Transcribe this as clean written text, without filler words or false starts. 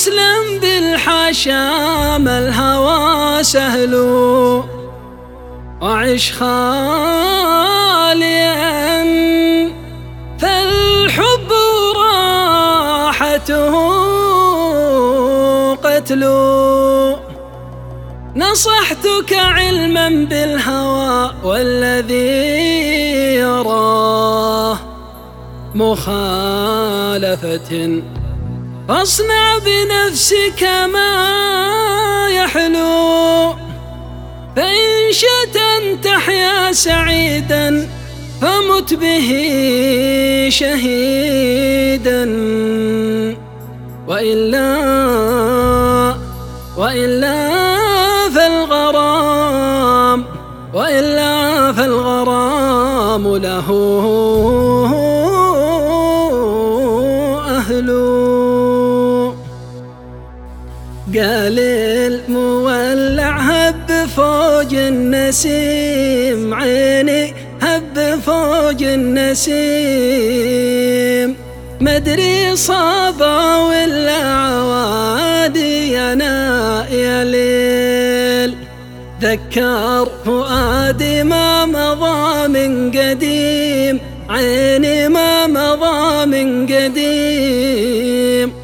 واسلم بالحشام الهوى سهل، وعش خاليا فالحب راحته قتل. نصحتك علما بالهوى والذي يراه مخالفة، فاصنع بنفسك ما يحلو. فإن شئت أن تحيا سعيدا فمت به شهيدا، وإلا فالغرام له أهل. قال المولع هب فوق النسيم، عيني هب فوق النسيم، مدري صابا ولا عوادي أنا يا ليل. ذكر فؤادي ما مضى من قديم، عيني ما مضى من قديم.